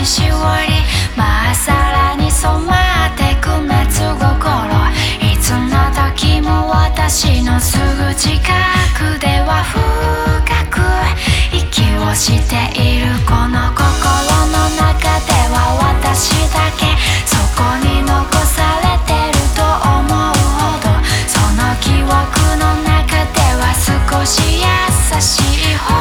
紙しおりまっさらに染まってく夏心いつの時も私のすぐ近くでは深く息をしているこの心の中では私だけそこに残されてると思うほどその記憶の中では少し優しい方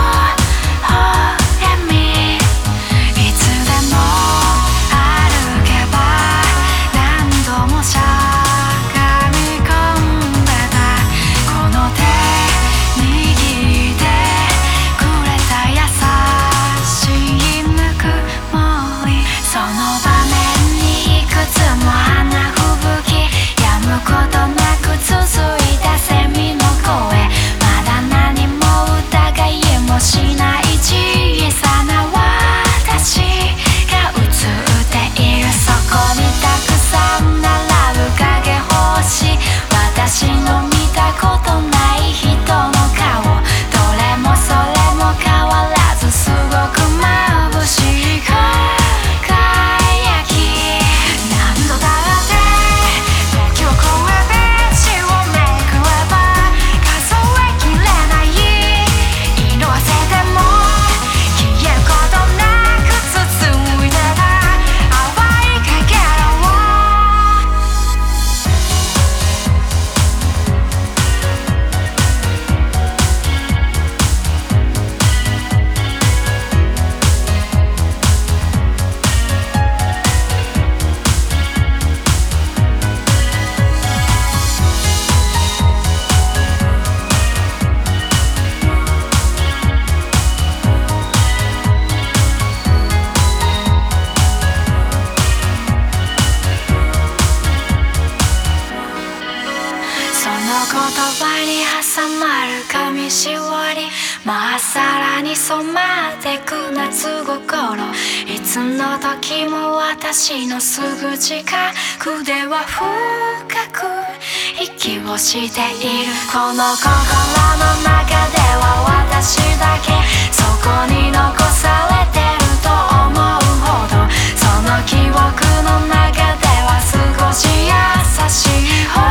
言葉に挟まる紙しおりまっさらに染まってく夏心いつの時も私のすぐ近くでは深く息をしているこの心の中では私だけそこに残されてると思うほどその記憶の中では少し優しい方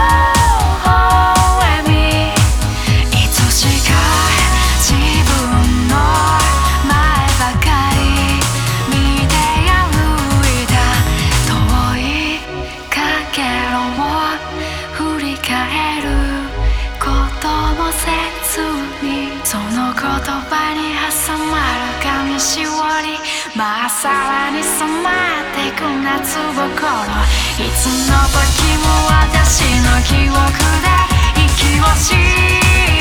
その言葉に挟まる紙しおりまっさらに染まってく夏心いつの時も私の記憶で息をして